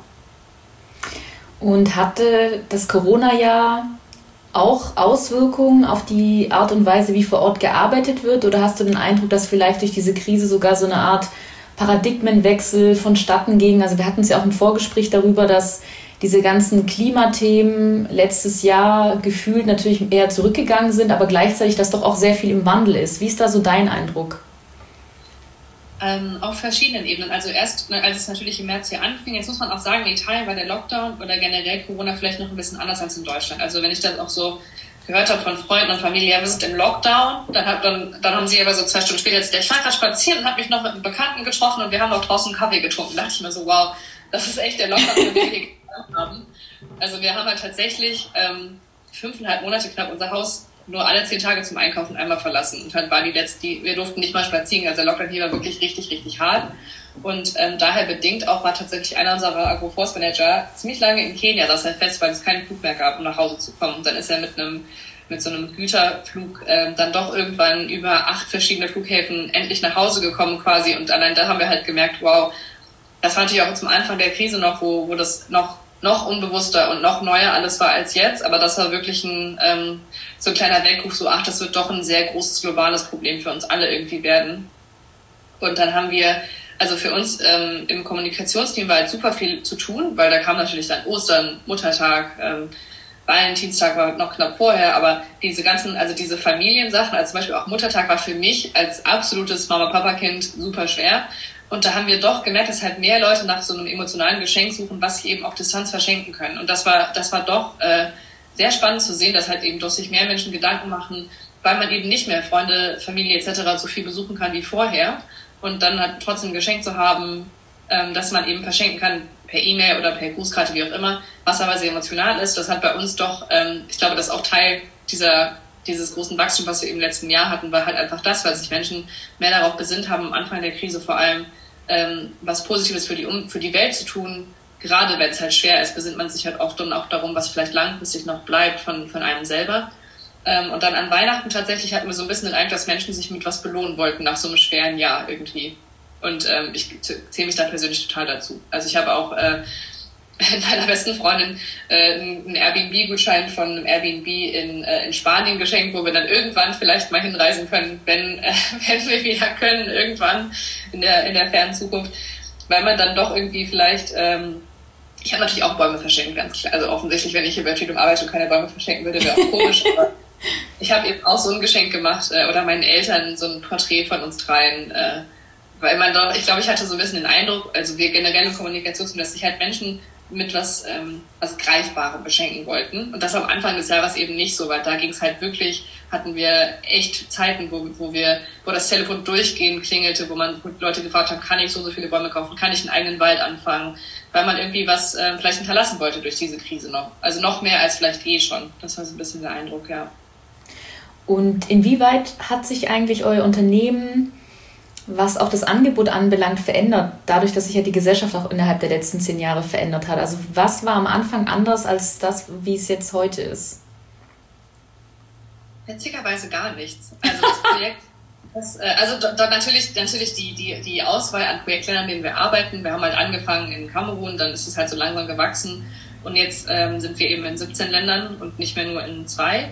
Und hatte das Corona-Jahr auch Auswirkungen auf die Art und Weise, wie vor Ort gearbeitet wird? Oder hast du den Eindruck, dass vielleicht durch diese Krise sogar so eine Art Paradigmenwechsel vonstatten ging? Also wir hatten es ja auch im Vorgespräch darüber, dass diese ganzen Klimathemen letztes Jahr gefühlt natürlich eher zurückgegangen sind, aber gleichzeitig, dass doch auch sehr viel im Wandel ist. Wie ist da so dein Eindruck? Ähm, auf verschiedenen Ebenen. Also erst, als es natürlich im März hier anfing, jetzt muss man auch sagen, in Italien war der Lockdown oder generell Corona vielleicht noch ein bisschen anders als in Deutschland. Also wenn ich das auch so gehört habe von Freunden und Familie, ja, wir sind im Lockdown, dann, hab, dann, dann haben sie aber so zwei Stunden später jetzt, ich war gerade spazieren und habe mich noch mit einem Bekannten getroffen und wir haben noch draußen Kaffee getrunken. Da dachte ich mir so, wow, das ist echt der Lockdown, den wir hier haben. Also wir haben halt tatsächlich ähm, fünfeinhalb Monate knapp unser Haus nur alle zehn Tage zum Einkaufen einmal verlassen. Und dann war die letzte, die, wir durften nicht mal spazieren, also der Lockdown hier war wirklich richtig, richtig hart. Und ähm, daher bedingt auch war tatsächlich einer unserer Agroforce-Manager ziemlich lange in Kenia, saß er fest, weil es keinen Flug mehr gab, um nach Hause zu kommen. Und dann ist er mit einem mit so einem Güterflug ähm, dann doch irgendwann über acht verschiedene Flughäfen endlich nach Hause gekommen quasi. Und allein da haben wir halt gemerkt, wow, das war natürlich auch zum Anfang der Krise noch, wo, wo das noch noch unbewusster und noch neuer alles war als jetzt, aber das war wirklich ein ähm, so ein kleiner Weckruf, so ach, das wird doch ein sehr großes globales Problem für uns alle irgendwie werden. Und dann haben wir, also für uns ähm, im Kommunikationsteam war halt super viel zu tun, weil da kam natürlich dann Ostern, Muttertag, ähm, Valentinstag war noch knapp vorher, aber diese ganzen, also diese Familiensachen, also zum Beispiel auch Muttertag war für mich als absolutes Mama-Papa-Kind super schwer. Und da haben wir doch gemerkt, dass halt mehr Leute nach so einem emotionalen Geschenk suchen, was sie eben auf Distanz verschenken können. Und das war, das war doch äh, sehr spannend zu sehen, dass halt eben doch sich mehr Menschen Gedanken machen, weil man eben nicht mehr Freunde, Familie et cetera so viel besuchen kann wie vorher. Und dann halt trotzdem ein Geschenk zu haben, ähm, dass man eben verschenken kann per E-Mail oder per Grußkarte, wie auch immer, was aber sehr emotional ist. Das hat bei uns doch, ähm, ich glaube, das ist auch Teil dieser dieses großen Wachstum, was wir im letzten Jahr hatten, war halt einfach das, weil sich Menschen mehr darauf besinnt haben, am Anfang der Krise vor allem ähm, was Positives für die, um, für die Welt zu tun. Gerade wenn es halt schwer ist, besinnt man sich halt oft dann auch darum, was vielleicht langfristig noch bleibt von, von einem selber. Ähm, und dann an Weihnachten tatsächlich hatten wir so ein bisschen den Eindruck, dass Menschen sich mit was belohnen wollten nach so einem schweren Jahr irgendwie. Und ähm, ich zähle mich da persönlich total dazu. Also ich habe auch äh, meiner besten Freundin äh, einen Airbnb-Gutschein von einem Airbnb in, äh, in Spanien geschenkt, wo wir dann irgendwann vielleicht mal hinreisen können, wenn, äh, wenn wir wieder können, irgendwann in der, in der fernen Zukunft, weil man dann doch irgendwie vielleicht, ähm, ich habe natürlich auch Bäume verschenkt, ganz klar, also offensichtlich, wenn ich hier bei Tweedum arbeite und keine Bäume verschenken würde, wäre auch komisch, aber ich habe eben auch so ein Geschenk gemacht, äh, oder meinen Eltern so ein Porträt von uns dreien, äh, weil man doch, ich glaube, ich hatte so ein bisschen den Eindruck, also wir generell in Kommunikation, dass sich halt Menschen mit was, ähm, was Greifbarem beschenken wollten. Und das am Anfang des Jahres eben nicht so, weil da ging es halt wirklich, hatten wir echt Zeiten, wo, wo wir, wo das Telefon durchgehend klingelte, wo man wo Leute gefragt haben, kann ich so so viele Bäume kaufen, kann ich einen eigenen Wald anfangen, weil man irgendwie was äh, vielleicht hinterlassen wollte durch diese Krise noch. Also noch mehr als vielleicht eh schon. Das war so ein bisschen der Eindruck, ja. Und inwieweit hat sich eigentlich euer Unternehmen, was auch das Angebot anbelangt, verändert, dadurch, dass sich ja die Gesellschaft auch innerhalb der letzten zehn Jahre verändert hat? Also was war am Anfang anders als das, wie es jetzt heute ist? Witzigerweise gar nichts. Also das Projekt, das, äh, also da, da natürlich, natürlich die, die, die Auswahl an Projektländern, in denen wir arbeiten. Wir haben halt angefangen in Kamerun, dann ist es halt so langsam gewachsen und jetzt ähm, sind wir eben in siebzehn Ländern und nicht mehr nur in zwei.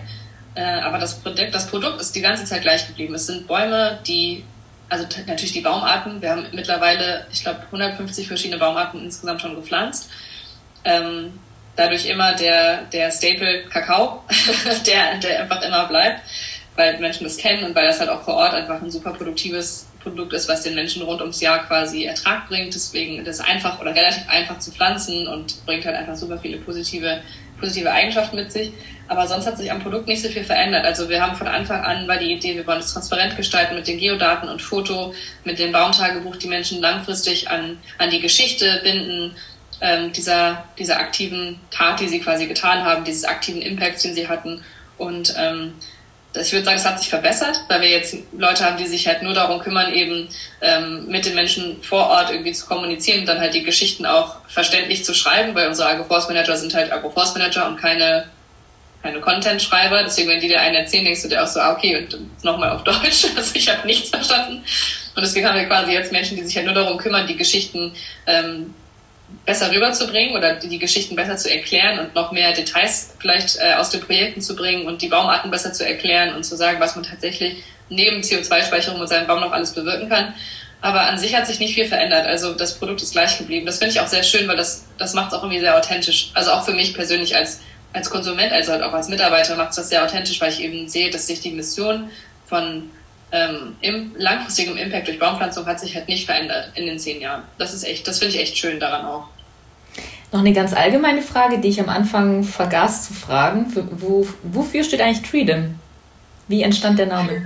äh, aber das Produkt, das Produkt ist die ganze Zeit gleich geblieben. Es sind Bäume, die, also t- natürlich die Baumarten, wir haben mittlerweile, ich glaube, hundertfünfzig verschiedene Baumarten insgesamt schon gepflanzt. Ähm, dadurch immer der, der Staple Kakao, der, der einfach immer bleibt, weil Menschen das kennen und weil das halt auch vor Ort einfach ein super produktives Produkt ist, was den Menschen rund ums Jahr quasi Ertrag bringt. Deswegen ist es einfach oder relativ einfach zu pflanzen und bringt halt einfach super viele positive, positive Eigenschaften mit sich. Aber sonst hat sich am Produkt nicht so viel verändert. Also wir haben von Anfang an, war die Idee, wir wollen es transparent gestalten mit den Geodaten und Foto, mit dem Baumtagebuch, die Menschen langfristig an, an die Geschichte binden, ähm, dieser, dieser aktiven Tat, die sie quasi getan haben, dieses aktiven Impacts, den sie hatten. Und ähm, ich würde sagen, es hat sich verbessert, weil wir jetzt Leute haben, die sich halt nur darum kümmern, eben ähm, mit den Menschen vor Ort irgendwie zu kommunizieren und dann halt die Geschichten auch verständlich zu schreiben, weil unsere Agroforce-Manager sind halt Agroforce-Manager und keine, keine Content-Schreiber. Deswegen, wenn die dir einen erzählen, denkst du dir auch so, ah, okay, und nochmal auf Deutsch. Also ich habe nichts verstanden. Und deswegen haben wir quasi jetzt Menschen, die sich halt nur darum kümmern, die Geschichten ähm, besser rüberzubringen oder die Geschichten besser zu erklären und noch mehr Details vielleicht äh, aus den Projekten zu bringen und die Baumarten besser zu erklären und zu sagen, was man tatsächlich neben C O zwei Speicherung mit seinem Baum noch alles bewirken kann. Aber an sich hat sich nicht viel verändert. Also das Produkt ist gleich geblieben. Das finde ich auch sehr schön, weil das, das macht es auch irgendwie sehr authentisch. Also auch für mich persönlich als, als Konsument, also halt auch als Mitarbeiter macht es das sehr authentisch, weil ich eben sehe, dass sich die Mission von Ähm, im langfristigem Impact durch Baumpflanzung hat sich halt nicht verändert in den zehn Jahren. Das ist echt, das finde ich echt schön daran auch. Noch eine ganz allgemeine Frage, die ich am Anfang vergaß zu fragen. Wo, wofür steht eigentlich Treedom? Wie entstand der Name?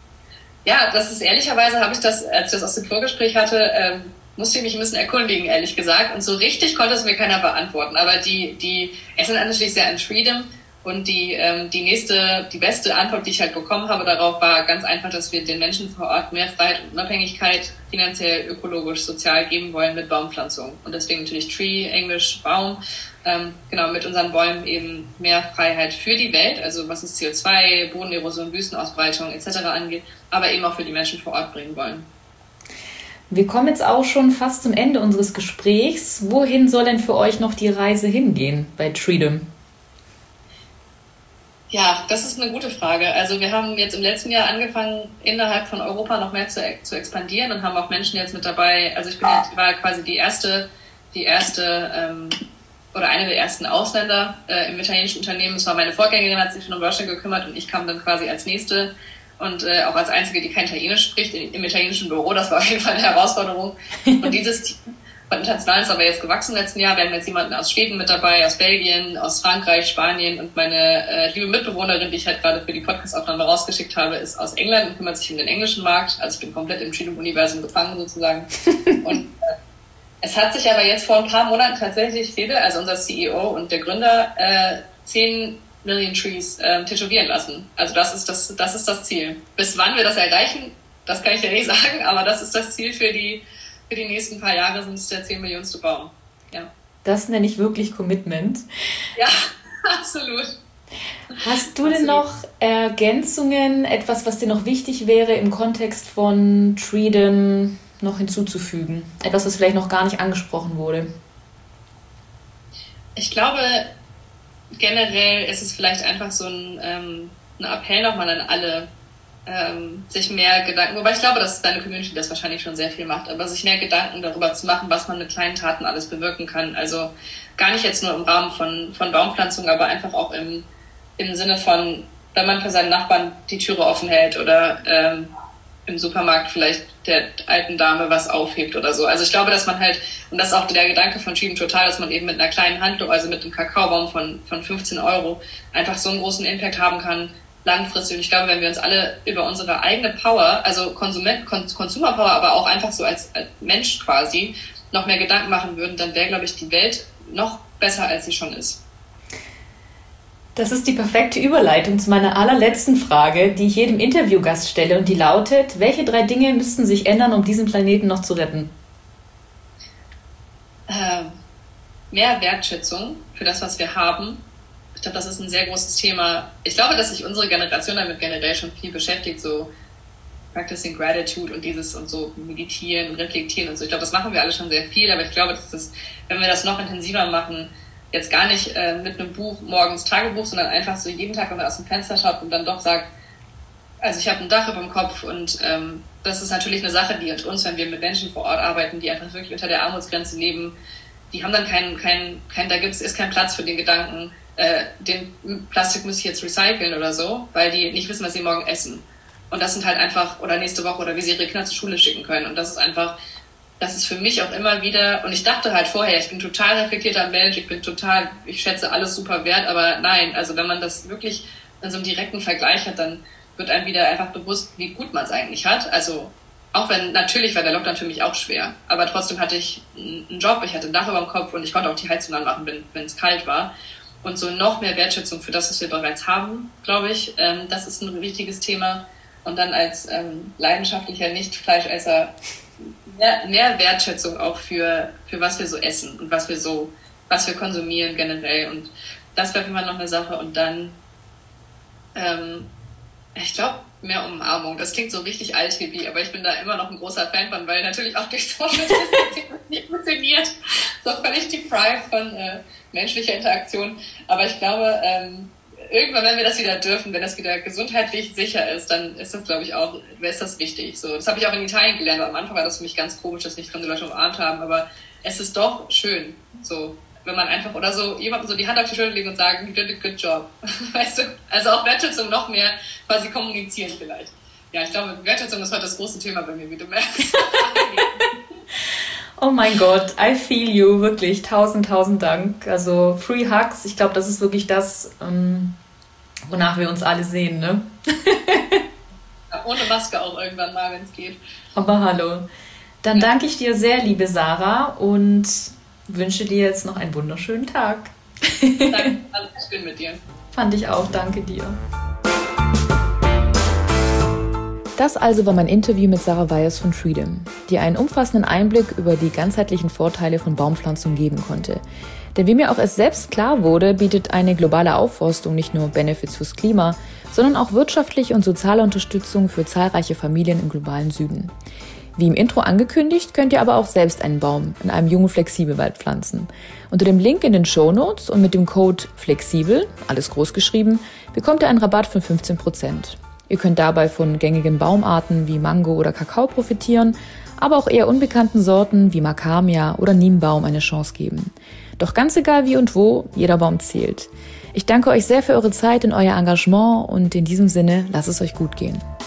Ja, das ist ehrlicherweise, habe ich das, als ich das aus dem Vorgespräch hatte, ähm, musste ich mich ein bisschen erkundigen, ehrlich gesagt. Und so richtig konnte es mir keiner beantworten. Aber die, die, es sind natürlich sehr an Freedom. Und die, ähm, die nächste, die beste Antwort, die ich halt bekommen habe darauf, war ganz einfach, dass wir den Menschen vor Ort mehr Freiheit und Unabhängigkeit finanziell, ökologisch, sozial geben wollen mit Baumpflanzung. Und deswegen natürlich Tree, Englisch, Baum, ähm, genau, mit unseren Bäumen eben mehr Freiheit für die Welt, also was es C O zwei, Bodenerosion, Wüstenausbreitung et cetera angeht, aber eben auch für die Menschen vor Ort bringen wollen. Wir kommen jetzt auch schon fast zum Ende unseres Gesprächs. Wohin soll denn für euch noch die Reise hingehen bei Treedom? Ja, das ist eine gute Frage. Also wir haben jetzt im letzten Jahr angefangen, innerhalb von Europa noch mehr zu, zu expandieren und haben auch Menschen jetzt mit dabei. Also ich bin jetzt, war quasi die erste, die erste ähm, oder eine der ersten Ausländer äh, im italienischen Unternehmen. Es war meine Vorgängerin, hat sich schon um Deutschland gekümmert und ich kam dann quasi als Nächste und äh, auch als Einzige, die kein Italienisch spricht, im italienischen Büro. Das war auf jeden Fall eine Herausforderung. Und dieses Team von international ist aber jetzt gewachsen im letzten Jahr. Wir haben jetzt jemanden aus Schweden mit dabei, aus Belgien, aus Frankreich, Spanien und meine äh, liebe Mitbewohnerin, die ich halt gerade für die Podcast-Aufnahme rausgeschickt habe, ist aus England und kümmert sich um den englischen Markt. Also ich bin komplett im Treedom-Universum gefangen sozusagen. Und äh, es hat sich aber jetzt vor ein paar Monaten tatsächlich Fede, also unser C E O und der Gründer, äh, zehn Million Trees äh, tätowieren lassen. Also das ist das, das ist das Ziel. Bis wann wir das erreichen, das kann ich ja nicht sagen, aber das ist das Ziel für die Für die nächsten paar Jahre sind es der zehn Millionste Baum. Ja. Das nenne ich wirklich Commitment. Ja, absolut. Hast du denn noch Ergänzungen, etwas, was dir noch wichtig wäre im Kontext von Treedom noch hinzuzufügen? Etwas, was vielleicht noch gar nicht angesprochen wurde? Ich glaube, generell ist es vielleicht einfach so ein, ähm, ein Appell nochmal an alle, Ähm, sich mehr Gedanken, wobei ich glaube, dass deine Community das wahrscheinlich schon sehr viel macht, aber sich mehr Gedanken darüber zu machen, was man mit kleinen Taten alles bewirken kann. Also gar nicht jetzt nur im Rahmen von, von Baumpflanzung, aber einfach auch im, im Sinne von, wenn man für seinen Nachbarn die Türe offen hält oder ähm, im Supermarkt vielleicht der alten Dame was aufhebt oder so. Also ich glaube, dass man halt, und das ist auch der Gedanke von Treedom Total, dass man eben mit einer kleinen Handlung, also mit einem Kakaobaum von, von fünfzehn Euro, einfach so einen großen Impact haben kann, langfristig. Und ich glaube, wenn wir uns alle über unsere eigene Power, also Konsument, Consumer Power, aber auch einfach so als, als Mensch quasi, noch mehr Gedanken machen würden, dann wäre, glaube ich, die Welt noch besser, als sie schon ist. Das ist die perfekte Überleitung zu meiner allerletzten Frage, die ich jedem Interviewgast stelle, und die lautet: Welche drei Dinge müssten sich ändern, um diesen Planeten noch zu retten? Äh, mehr Wertschätzung für das, was wir haben. Ich glaube, das ist ein sehr großes Thema. Ich glaube, dass sich unsere Generation damit generell schon viel beschäftigt, so Practicing Gratitude und dieses und so meditieren und reflektieren und so. Ich glaube, das machen wir alle schon sehr viel, aber ich glaube, dass das, wenn wir das noch intensiver machen, jetzt gar nicht äh, mit einem Buch morgens Tagebuch, sondern einfach so jeden Tag, wenn man aus dem Fenster schaut und dann doch sagt, also ich habe ein Dach über dem Kopf und ähm, das ist natürlich eine Sache, die uns, wenn wir mit Menschen vor Ort arbeiten, die einfach wirklich unter der Armutsgrenze leben, die haben dann keinen, keinen, kein, da gibt's, ist kein Platz für den Gedanken, äh, den Plastik muss ich jetzt recyceln oder so, weil die nicht wissen, was sie morgen essen. Und das sind halt einfach, oder nächste Woche, oder wie sie ihre Kinder zur Schule schicken können. Und das ist einfach, das ist für mich auch immer wieder, und ich dachte halt vorher, ich bin total reflektierter Mensch, ich bin total, ich schätze alles super wert, aber nein, also wenn man das wirklich in so einem direkten Vergleich hat, dann wird einem wieder einfach bewusst, wie gut man es eigentlich hat. Also auch wenn, natürlich war der Lockdown für mich auch schwer, aber trotzdem hatte ich einen Job, ich hatte ein Dach über dem Kopf und ich konnte auch die Heizung anmachen, wenn wenn es kalt war. Und so noch mehr Wertschätzung für das, was wir bereits haben, glaube ich, ähm, das ist ein wichtiges Thema. Und dann als ähm, leidenschaftlicher Nicht-Fleischesser mehr, mehr Wertschätzung auch für, für was wir so essen und was wir so, was wir konsumieren generell. Und das wäre immer noch eine Sache. Und dann, ähm, ich glaube, mehr Umarmung. Das klingt so richtig alt-hippie, aber ich bin da immer noch ein großer Fan von, weil natürlich auch durch Social Distancing nicht funktioniert. So völlig deprived von äh, menschlicher Interaktion. Aber ich glaube, ähm, irgendwann, wenn wir das wieder dürfen, wenn das wieder gesundheitlich sicher ist, dann ist das, glaube ich, auch, ist das wichtig. So, das habe ich auch in Italien gelernt. Am Anfang war das für mich ganz komisch, dass nicht fremde Leute umarmt haben, aber es ist doch schön, so, wenn man einfach oder so jemandem so die Hand auf die Schulter legt und sagt, you did a good job. Weißt du? Also auch Wertschätzung noch mehr quasi kommunizieren vielleicht. Ja, ich glaube, Wertschätzung ist heute das große Thema bei mir, wie du merkst. Oh mein Gott, I feel you, wirklich, tausend, tausend Dank. Also Free Hugs, ich glaube, das ist wirklich das, ähm, wonach wir uns alle sehen, ne? Ja, ohne Maske auch irgendwann mal, wenn es geht. Aber hallo. Dann ja. danke ich dir sehr, liebe Sarah, und wünsche dir jetzt noch einen wunderschönen Tag. Danke, alles schön mit dir. Fand ich auch, danke dir. Das also war mein Interview mit Sarah Weyers von Freedom, die einen umfassenden Einblick über die ganzheitlichen Vorteile von Baumpflanzung geben konnte. Denn wie mir auch erst selbst klar wurde, bietet eine globale Aufforstung nicht nur Benefits fürs Klima, sondern auch wirtschaftliche und soziale Unterstützung für zahlreiche Familien im globalen Süden. Wie im Intro angekündigt, könnt ihr aber auch selbst einen Baum in einem jungen Flexibelwald pflanzen. Unter dem Link in den Shownotes und mit dem Code FLEXIBEL, alles groß geschrieben, bekommt ihr einen Rabatt von fünfzehn Prozent. Ihr könnt dabei von gängigen Baumarten wie Mango oder Kakao profitieren, aber auch eher unbekannten Sorten wie Macamia oder Niembaum eine Chance geben. Doch ganz egal wie und wo, jeder Baum zählt. Ich danke euch sehr für eure Zeit und euer Engagement und in diesem Sinne, lasst es euch gut gehen.